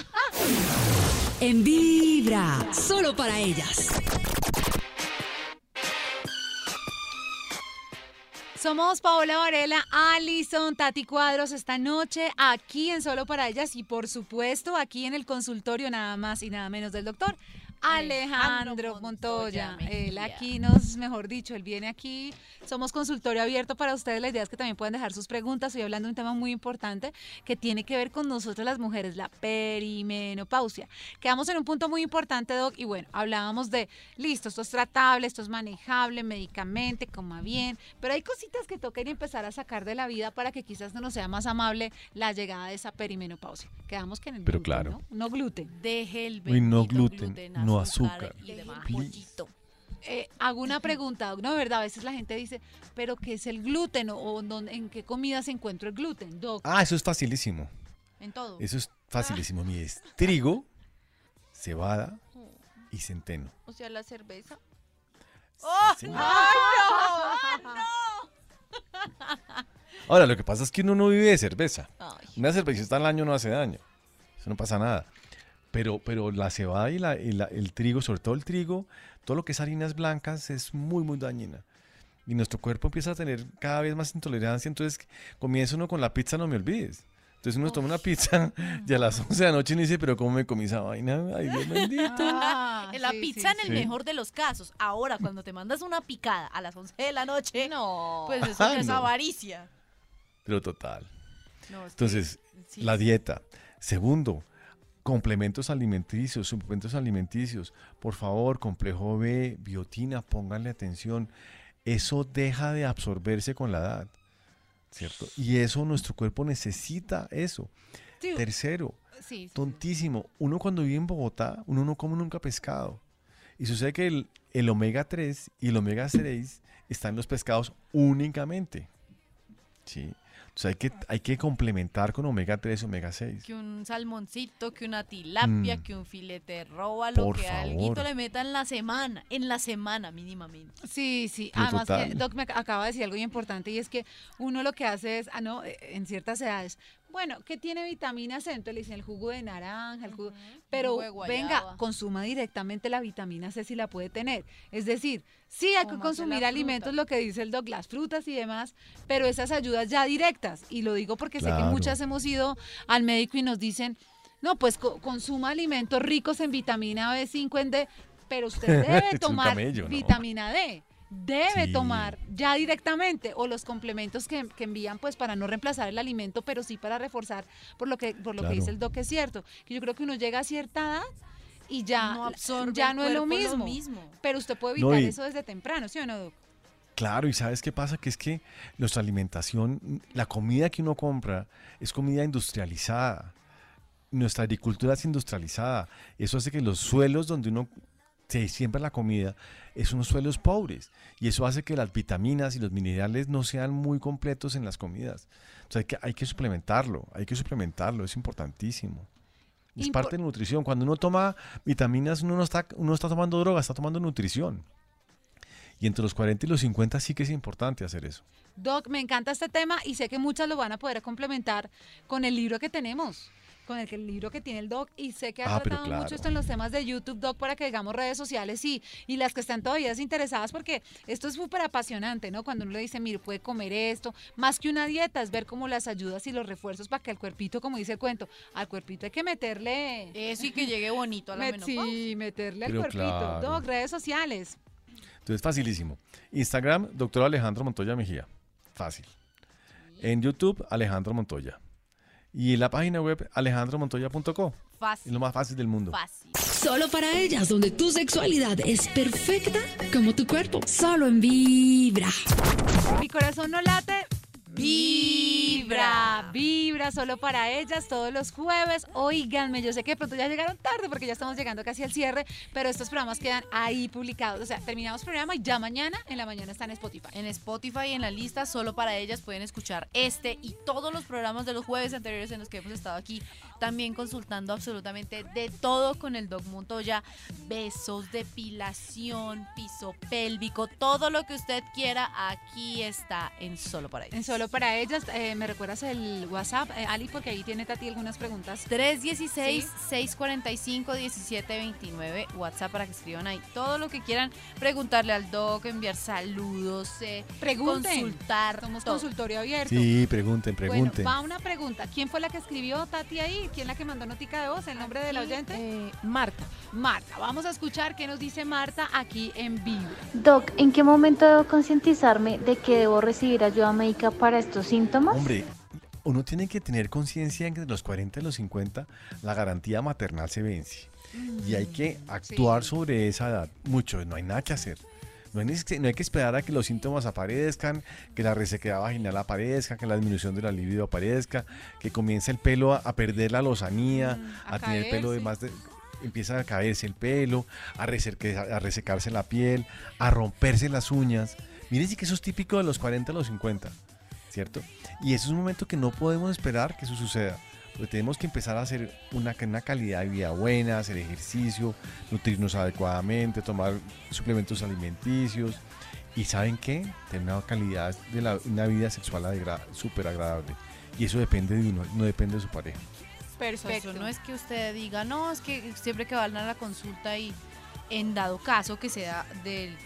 En Vibra, solo para ellas. Somos Paola Varela, Alison, Tati Cuadros esta noche aquí en Solo para Ellas y por supuesto aquí en el consultorio nada más y nada menos del doctor Alejandro Alejandro Montoya. Montoya Él Mejía. aquí mejor dicho, él viene aquí. Somos consultorio abierto para ustedes. La idea es que también puedan dejar sus preguntas. Estoy hablando de un tema muy importante que tiene que ver con nosotros las mujeres, la perimenopausia. Quedamos en un punto muy importante, Doc, y bueno, hablábamos de, listo, esto es tratable, esto es manejable, medicamente, coma bien, pero hay cositas que toca ir a empezar a sacar de la vida para que quizás no nos sea más amable la llegada de esa perimenopausia. Quedamos que en el Pero gluten, claro. ¿no? No gluten. Deje el Uy, no bendito gluten, no azúcar. y demás. Please. Pollito. Hago una pregunta, Doc, no, de verdad, a veces la gente dice, ¿pero qué es el gluten? ¿O en qué comidas encuentro el gluten, Doc? Ah, eso es facilísimo. En todo. Eso es facilísimo. Mire, es trigo, cebada y centeno. O sea, la cerveza. Sí, señor. Ahora, lo que pasa es que uno no vive de cerveza. Ay. Una cervecita al año no hace daño. Eso no pasa nada. Pero la cebada y el trigo, sobre todo el trigo, todo lo que es harinas blancas es muy, muy dañina. Y nuestro cuerpo empieza a tener cada vez más intolerancia. Entonces comienza uno con la pizza, no me olvides. Entonces uno toma una pizza y a las 11 de la noche uno dice, pero ¿cómo me comí esa vaina? Ay, Dios bendito. Ah, En la sí, pizza sí, en el sí. mejor de los casos. Ahora, cuando te mandas una picada a las 11 de la noche, No. pues eso ya es No. avaricia. Pero total. No, es que Entonces, sí. la dieta. Segundo, complementos alimenticios, suplementos alimenticios. Por favor, complejo B, biotina, pónganle atención. Eso deja de absorberse con la edad, ¿cierto? Y eso nuestro cuerpo necesita eso. Sí, Tercero, sí, sí. tontísimo, uno cuando vive en Bogotá, uno no come nunca pescado. Y sucede que el omega 3 y el omega 6 están en los pescados únicamente. ¿Sí? Entonces hay que complementar con omega 3 y omega 6. Que un salmoncito, que una tilapia, que un filete de róbalo, Por que favor. alguito le meta en la semana mínimamente. Sí, sí. Pero Además total. que Doc me acaba de decir algo muy importante y es que uno lo que hace es, en ciertas edades, bueno, ¿qué tiene vitamina C? Entonces le dicen el jugo de naranja, el jugo, pero jugo de guayaba. venga, consuma directamente la vitamina C si la puede tener. Es decir, sí hay que Cómase consumir la alimentos, fruta. lo que dice el Doc, las frutas y demás, pero esas ayudas ya directas. Y lo digo porque sé que Claro. muchas hemos ido al médico y nos dicen, no, pues consuma alimentos ricos en vitamina B5, en D, pero usted debe Es un tomar camello, ¿no? vitamina D. Debe Sí. tomar ya directamente o los complementos que envían pues para no reemplazar el alimento, pero sí para reforzar por lo que Claro. dice el doc es cierto, que yo creo que uno llega a cierta edad y ya No absorbe ya el no es lo cuerpo mismo, pero usted puede evitar No, y- eso desde temprano, ¿sí o no, doc? Claro, y ¿sabes qué pasa? Que es que nuestra alimentación, la comida que uno compra es comida industrializada. Nuestra agricultura es industrializada. Eso hace que los suelos donde uno se siembra la comida son unos suelos pobres. Y eso hace que las vitaminas y los minerales no sean muy completos en las comidas. O sea, hay que suplementarlo, es importantísimo. Es parte de la nutrición. Cuando uno toma vitaminas, uno no está tomando droga, está tomando nutrición. Y entre los 40 y los 50 sí que es importante hacer eso. Doc, me encanta este tema y sé que muchas lo van a poder complementar con el libro que tenemos, con el libro que tiene el Doc, y sé que ha Ah, pero tratado claro. mucho esto en los temas de YouTube, Doc, para que digamos redes sociales y las que están todavía interesadas, porque esto es súper apasionante, ¿no? Cuando uno le dice, mire, puede comer esto, más que una dieta, es ver como las ayudas y los refuerzos para que al cuerpito, como dice el cuento, al cuerpito hay que meterle... Eso y que llegue bonito a la menopausia. Sí, meterle al Pero cuerpito. claro. Doc, redes sociales. Entonces, facilísimo. Instagram, doctor Alejandro Montoya Mejía. Fácil. En YouTube, Alejandro Montoya. Y en la página web, alejandromontoya.co. Es Fácil. lo más fácil del mundo. Fácil. Solo para ellas, donde tu sexualidad es perfecta como tu cuerpo. Solo en Vibra. Mi corazón no late. Vibra, vibra solo para ellas todos los jueves. Óiganme, yo sé que de pronto ya llegaron tarde porque ya estamos llegando casi al cierre, pero estos programas quedan ahí publicados. O sea, terminamos el programa y ya mañana, en la mañana está en Spotify. En Spotify, en la lista, solo para ellas pueden escuchar este y todos los programas de los jueves anteriores en los que hemos estado aquí, también consultando absolutamente de todo con el Doc Montoya, besos, depilación, piso pélvico, todo lo que usted quiera, aquí está en Solo para ellas. En solo para ellas, ¿me recuerdas el WhatsApp, Ali? Porque ahí tiene Tati algunas preguntas. 316-645-1729, WhatsApp para que escriban ahí todo lo que quieran preguntarle al Doc, enviar saludos, Pregunten. consultar. Somos todo. consultorio abierto. Sí, pregunten. Bueno, va una pregunta. ¿Quién fue la que escribió, Tati, ahí? ¿Quién la que mandó notica de voz? ¿El nombre de la oyente? Marta. Marta. Vamos a escuchar qué nos dice Marta aquí en Vibra. Doc, ¿en qué momento debo concientizarme de que debo recibir ayuda médica para estos síntomas? Hombre, uno tiene que tener conciencia en que de los 40 y los 50 la garantía maternal se vence. Y hay que actuar sobre esa edad. Mucho, no hay nada que hacer. No hay que esperar a que los síntomas aparezcan, que la resequedad vaginal aparezca, que la disminución de la libido aparezca, que comience el pelo a perder la lozanía, a a tener pelo de caerse. más empieza a caerse el pelo, a resecarse la piel, a romperse las uñas. Miren, sí que eso es típico de los 40 a los 50, ¿cierto? Y eso es un momento que no podemos esperar que eso suceda. Porque tenemos que empezar a hacer una calidad de vida buena, hacer ejercicio, nutrirnos adecuadamente, tomar suplementos alimenticios. Y ¿saben qué? Tener una calidad de una vida sexual súper agradable. Y eso depende de uno, no depende de su pareja. Perfecto. Eso no es que usted diga, no, es que siempre que van a la consulta y en dado caso que sea de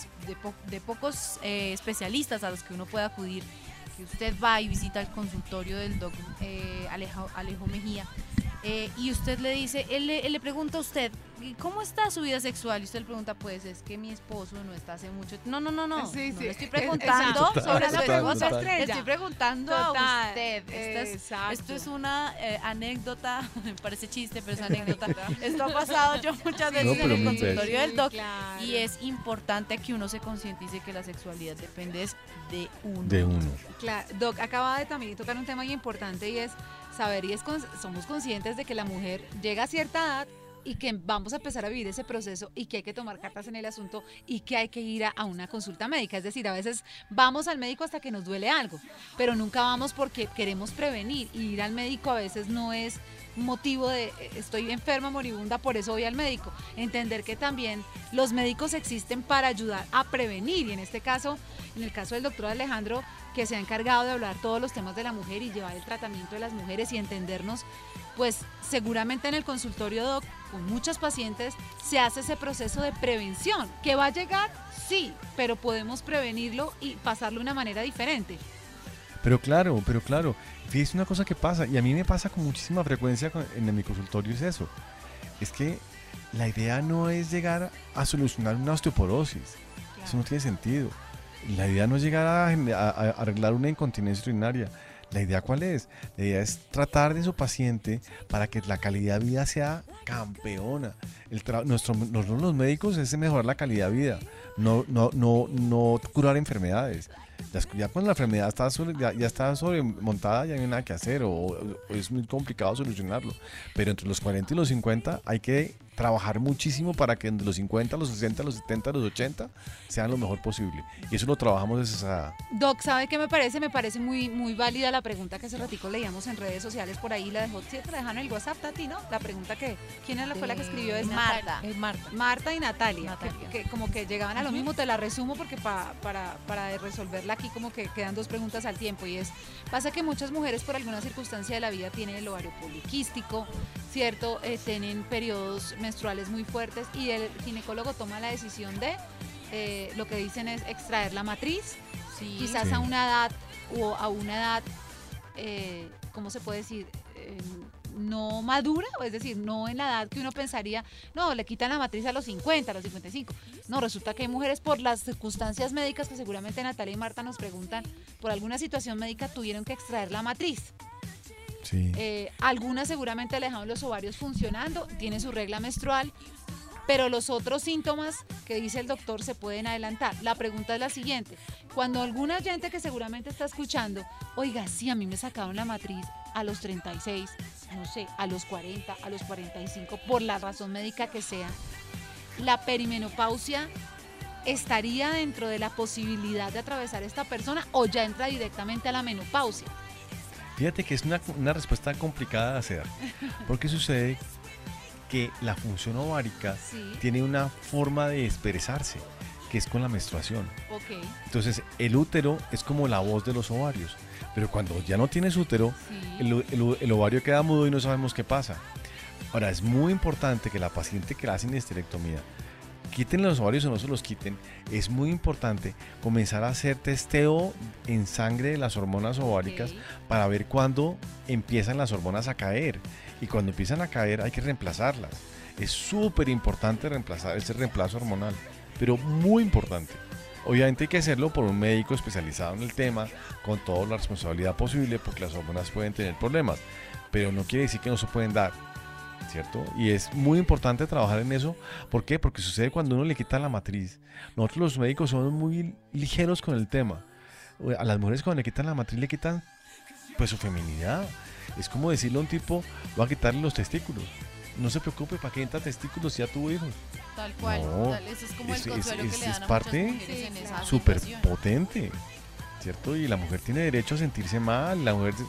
pocos especialistas a los que uno pueda acudir, que usted va y visita el consultorio del doc Alejo Mejía, y usted le dice, él le pregunta a usted, ¿cómo está su vida sexual? Y usted le pregunta, pues es que mi esposo no está hace mucho. No. Sí, No sí. le estoy preguntando Exacto. sobre Total, su esposo. total. Le estoy preguntando Total. a usted. Exacto. Esto es una anécdota, me parece chiste, pero es anécdota. Esto ha pasado yo muchas veces No, en pero el muy consultorio bello. del doc. Sí, claro. Y es importante que uno se concientice que la sexualidad depende de uno. De uno. Claro, Doc acaba de también tocar un tema muy importante y es saber somos conscientes de que la mujer llega a cierta edad, y que vamos a empezar a vivir ese proceso y que hay que tomar cartas en el asunto y que hay que ir a una consulta médica. Es decir, a veces vamos al médico hasta que nos duele algo, pero nunca vamos porque queremos prevenir, y ir al médico a veces no es motivo de estoy enferma, moribunda, por eso voy al médico. Entender que también los médicos existen para ayudar a prevenir, y en este caso, en el caso del doctor Alejandro, que se ha encargado de hablar todos los temas de la mujer y llevar el tratamiento de las mujeres y entendernos, pues seguramente en el consultorio, doc, con muchos pacientes se hace ese proceso de prevención, que va a llegar, sí, pero podemos prevenirlo y pasarlo de una manera diferente. Pero claro, fíjese una cosa que pasa, y a mí me pasa con muchísima frecuencia en mi consultorio, es eso. Es que la idea no es llegar a solucionar una osteoporosis, claro. Eso no tiene sentido. La idea no es llegar a arreglar una incontinencia urinaria. ¿La idea cuál es? La idea es tratar de su paciente para que la calidad de vida sea campeona. Nosotros los médicos es mejorar la calidad de vida, no curar enfermedades. Ya cuando la enfermedad está ya está sobremontada, ya no hay nada que hacer o es muy complicado solucionarlo. Pero entre los 40 y los 50 hay que trabajar muchísimo para que entre los 50, los 60, los 70, los 80 sean lo mejor posible. Y eso lo trabajamos desde esa edad. Doc, ¿sabe qué me parece? Me parece muy, muy válida la pregunta que hace ratico leíamos en redes sociales por ahí. La dejó, siempre la dejaron en el WhatsApp, Tati, ¿no? La pregunta que, ¿quién fue la que escribió? Es Marta. Marta y Natalia. Que como que llegaban a lo mismo, te la resumo porque para resolverla aquí como que quedan dos preguntas al tiempo, y pasa que muchas mujeres por alguna circunstancia de la vida tienen el ovario poliquístico, ¿cierto? Tienen periodos menstruales muy fuertes y el ginecólogo toma la decisión de, lo que dicen es extraer la matriz, sí. Quizás sí. A una edad, ¿cómo se puede decir? No madura, es decir, no en la edad que uno pensaría, no, le quitan la matriz a los 50, a los 55. No, resulta que hay mujeres por las circunstancias médicas que seguramente Natalia y Marta nos preguntan, por alguna situación médica tuvieron que extraer la matriz. Sí. Algunas seguramente le dejaron los ovarios funcionando, tiene su regla menstrual, pero los otros síntomas que dice el doctor se pueden adelantar. La pregunta es la siguiente: cuando alguna oyente que seguramente está escuchando, oiga, sí, a mí me sacaron la matriz a los 36, no sé, a los 40, a los 45, por la razón médica que sea, ¿la perimenopausia estaría dentro de la posibilidad de atravesar esta persona o ya entra directamente a la menopausia? Fíjate que es una respuesta complicada de hacer, porque sucede que la función ovárica sí. Tiene una forma de expresarse, que es con la menstruación. Okay. Entonces, el útero es como la voz de los ovarios, pero cuando ya no tienes útero, sí. el ovario queda mudo y no sabemos qué pasa. Ahora, es muy importante que la paciente que le hacen esterectomía, quiten los ovarios o no se los quiten, es muy importante comenzar a hacer testeo en sangre de las hormonas ováricas, okay. Para ver cuándo empiezan las hormonas a caer, y cuando empiezan a caer hay que reemplazarlas. Es súper importante reemplazar ese reemplazo hormonal, pero muy importante. Obviamente hay que hacerlo por un médico especializado en el tema, con toda la responsabilidad posible, porque las hormonas pueden tener problemas, pero no quiere decir que no se pueden dar, ¿cierto? Y es muy importante trabajar en eso. ¿Por qué? Porque sucede cuando uno le quita la matriz. Nosotros los médicos somos muy ligeros con el tema. A las mujeres cuando le quitan la matriz le quitan pues su feminidad. Es como decirle a un tipo, voy a quitarle los testículos. No se preocupe, ¿para qué entra testículos si ya tuvo hijos? Tal cual, no, eso es como el consuelo que le dan a parte muchas mujeres en esa súper situación. Potente, ¿cierto? Y la mujer tiene derecho a sentirse mal, la mujer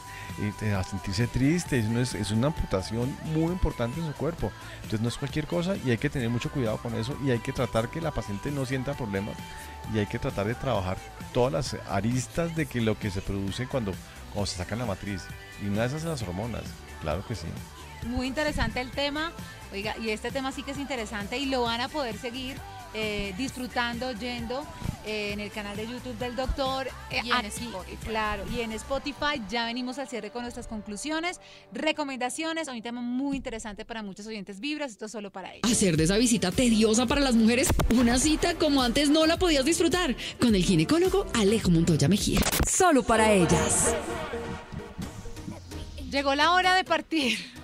a sentirse triste, es una amputación muy importante en su cuerpo. Entonces no es cualquier cosa y hay que tener mucho cuidado con eso, y hay que tratar que la paciente no sienta problemas, y hay que tratar de trabajar todas las aristas de que lo que se produce cuando se sacan la matriz. Y una de esas son las hormonas, claro que sí. Muy interesante el tema, oiga, y este tema sí que es interesante y lo van a poder seguir disfrutando, yendo en el canal de YouTube del doctor, y en Spotify. Claro, y en Spotify. Ya venimos al cierre con nuestras conclusiones, recomendaciones, un tema muy interesante para muchos oyentes Vibras, esto es solo para ellos. Hacer de esa visita tediosa para las mujeres una cita como antes no la podías disfrutar, con el ginecólogo Alejo Montoya Mejía. Solo para ellas. Llegó la hora de partir.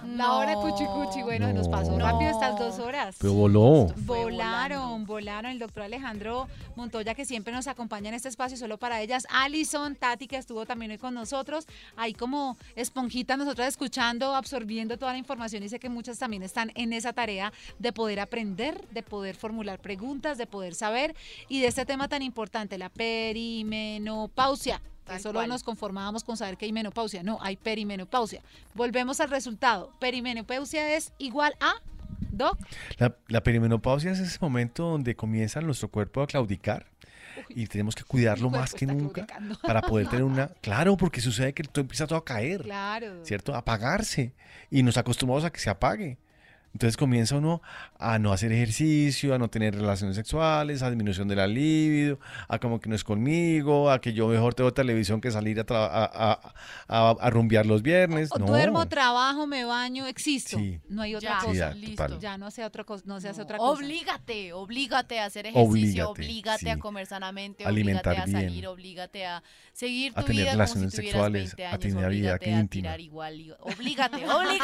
La hora de cuchi cuchi. Bueno, nos pasó No. rápido estas 2 horas. Pero voló. Volaron. El doctor Alejandro Montoya, que siempre nos acompaña en este espacio solo para ellas. Alison, Tati, que estuvo también hoy con nosotros. Ahí como esponjita, nosotras escuchando, absorbiendo toda la información. Y sé que muchas también están en esa tarea de poder aprender, de poder formular preguntas, de poder saber. Y de este tema tan importante, la perimenopausia. Que Tal solo cual. nos conformábamos con saber que hay menopausia. No, hay perimenopausia. Volvemos al resultado. Perimenopausia es igual a, Doc. La perimenopausia es ese momento donde comienza nuestro cuerpo a claudicar y tenemos que cuidarlo Mi cuerpo más que está nunca claudicando. para poder tener una... Claro, porque sucede que todo empieza todo a caer, Claro. ¿cierto? A apagarse y nos acostumbramos a que se apague. Entonces comienza uno a no hacer ejercicio, a no tener relaciones sexuales, a disminución de la libido, a como que no es conmigo, a que yo mejor tengo televisión que salir a rumbear los viernes. No. Duermo, trabajo, me baño, existo. Sí. No hay otra Ya, Sí, cosa. ya, listo. total. Ya no hace otra cosa, no se hace otra cosa. Oblígate a hacer ejercicio, Obblígate, oblígate sí. a comer sanamente, Alimentar oblígate a salir, bien. oblígate a seguir A tu tener vida relaciones como si tuvieras sexuales, 20 a años, tener vida oblígate a íntima. tirar igual, oblígate.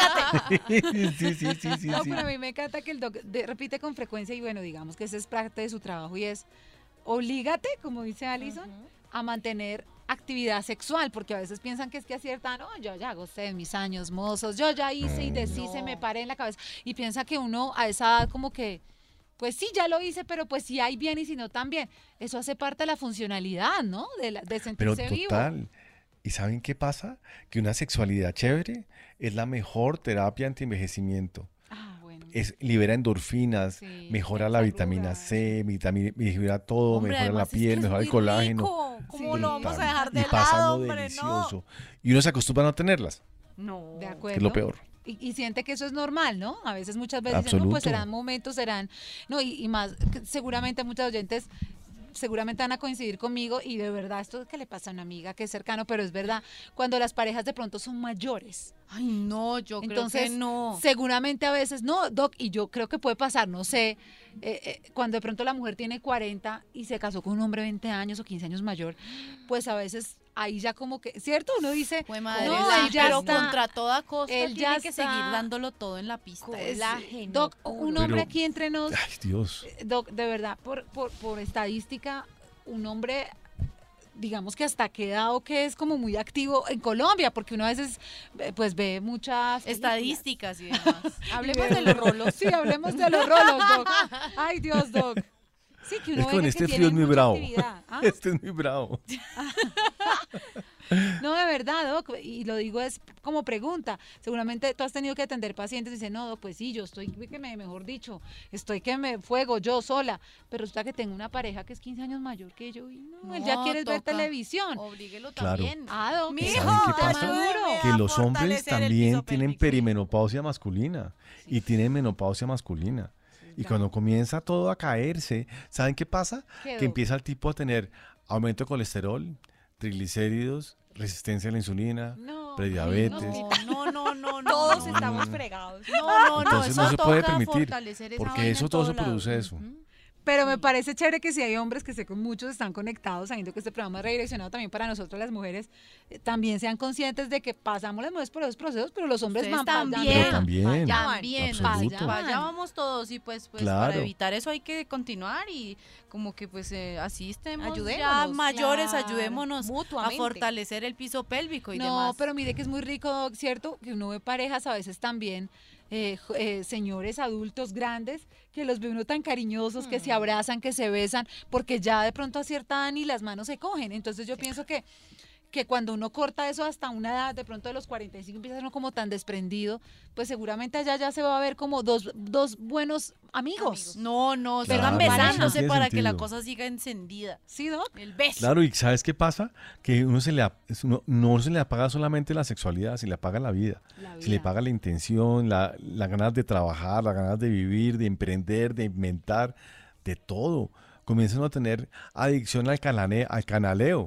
Sí. No, pero a mí me encanta que el doc repite con frecuencia y bueno, digamos que ese es parte de su trabajo y es oblígate, como dice Alison, a mantener actividad sexual, porque a veces piensan que es que a cierta, no, yo ya gocé en mis años mozos, yo ya hice y deshice, me paré en la cabeza y piensa que uno a esa edad como que pues sí, ya lo hice, pero pues si hay bien y si no también. Eso hace parte de la funcionalidad, ¿no? De Pero sentirse vivo. total. ¿Y saben qué pasa? Que una sexualidad chévere es la mejor terapia anti-envejecimiento. Ah, bueno. Libera endorfinas, Sí, mejora la las vitamina arrugas. C, mejora todo, Hombre, mejora la además es piel, que es mejora el muy colágeno. rico. ¿Cómo Sí. lo vamos a Total. dejar de Y pasa lado, lo hombre? delicioso. Y uno se acostumbra a no tenerlas, No. De que acuerdo. es lo peor. Y siente que eso es normal, ¿no? A veces, muchas veces dicen, no, pues Absoluto. serán momentos, serán, no, y más, que seguramente muchos oyentes seguramente van a coincidir conmigo y de verdad, esto que le pasa a una amiga que es cercano, pero es verdad, cuando las parejas de pronto son mayores. Ay, no, yo Entonces, creo que no. seguramente a veces, no, Doc, y yo creo que puede pasar, no sé, cuando de pronto la mujer tiene 40 y se casó con un hombre 20 años o 15 años mayor, pues a veces ahí ya como que, ¿cierto? Uno dice, Fue madre, no, la- él ya pero está, contra toda costa él tiene ya que está- seguir dándolo todo en la pista. Colágeno Doc, puro. un hombre Pero- aquí entre nos, Ay, Dios. Doc, de verdad, por estadística, un hombre, digamos que hasta qué edad o que es como muy activo en Colombia, porque uno a veces pues ve muchas películas. Estadísticas y demás. Hablemos de los rolos. Sí, hablemos de los rolos, Doc. Ay, Dios, Doc. Sí, que uno Es ve con que este tienen frío es muy mucha bravo. actividad. ¿Ah? Este es muy bravo. No, de verdad, Doc, y lo digo es como pregunta. Seguramente tú has tenido que atender pacientes y dicen, no, Doc, pues sí, yo estoy que me, mejor dicho, estoy que me fuego yo sola, pero resulta que tengo una pareja que es 15 años mayor que yo y no, él ya No, quiere ver toca. televisión. Oblíguelo Claro. también. Ah, Doc, Mijo, ¿Saben qué pasa? ayúdeme Que a los hombres fortalecer el también piso tienen pélvico. perimenopausia masculina y tienen menopausia masculina. Y cuando comienza todo a caerse, ¿saben qué pasa? ¿Qué, Doc? Que empieza el tipo a tener aumento de colesterol, triglicéridos, resistencia a la insulina, No, prediabetes. No. Todos estamos fregados. No, Entonces eso no se puede toca permitir, fortalecer esa porque vaina eso en todo se lado. produce eso. Ujú. Pero me parece chévere que si hay hombres que sé que muchos están conectados, sabiendo que este programa es redireccionado también para nosotros las mujeres, también sean conscientes de que pasamos las mujeres por esos procesos, pero los hombres Ustedes van para allá. también. Pero también, También, absoluto. vaya vamos todos y pues para Claro. evitar eso hay que continuar y como que pues así estemos ya Ayudémonos, mayores, claro, ayudémonos a mutuamente. fortalecer el piso pélvico y No, demás. pero mire que es muy rico, Doc, ¿cierto? Que uno ve parejas a veces también, señores adultos grandes, que los ve uno tan cariñosos, que se abrazan, que se besan, porque ya de pronto aciertan y las manos se cogen. Entonces yo pienso que cuando uno corta eso hasta una edad, de pronto de los 45 empieza uno como tan desprendido, pues seguramente allá ya se va a ver como dos buenos amigos. No, Pero sigan no tiene besándose para que la sentido. cosa siga encendida. ¿Sí, Doc? El beso. Claro, y ¿sabes qué pasa? Que no se le apaga solamente la sexualidad, se le apaga la vida. La Se le vida. apaga la intención, la ganas de trabajar, las ganas de vivir, de emprender, de inventar, de todo. Comienzan a tener adicción al canaleo.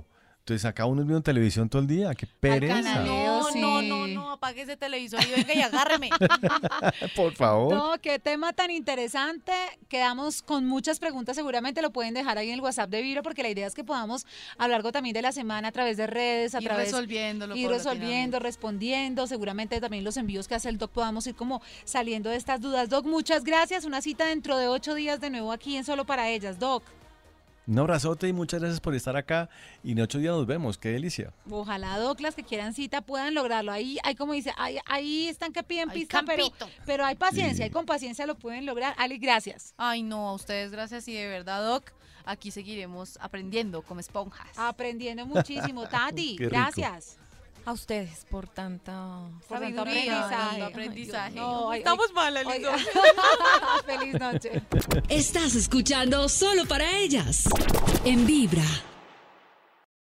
Entonces acá uno viendo televisión todo el día, qué pereza. canaleo. No, apague ese televisor y venga y agárreme. Por favor. No, qué tema tan interesante. Quedamos con muchas preguntas, seguramente lo pueden dejar ahí en el WhatsApp de Vibra, porque la idea es que podamos a lo largo también de la semana a través de redes, a Ir través resolviéndolo ir resolviendo, paulatinamente. respondiendo, seguramente también los envíos que hace el Doc podamos ir como saliendo de estas dudas. Doc, muchas gracias, una cita dentro de 8 días de nuevo aquí en Solo para Ellas, Doc. Un abrazote y muchas gracias por estar acá. Y en 8 días nos vemos. Qué delicia. Ojalá, Doc, las que quieran cita puedan lograrlo. Ahí como dice, ahí están que piden Hay pista, campito. pero hay paciencia, Sí. y con paciencia lo pueden lograr. Ali, gracias. Ay, no, a ustedes gracias y de verdad, Doc, aquí seguiremos aprendiendo como esponjas. Aprendiendo muchísimo. Tati, Qué rico. gracias. A ustedes por tanta Por tanto sabiduría, aprendizaje. tanto aprendizaje. No, Estamos mal, Oiga. Alison. Feliz noche. Estás escuchando Solo para Ellas en Vibra.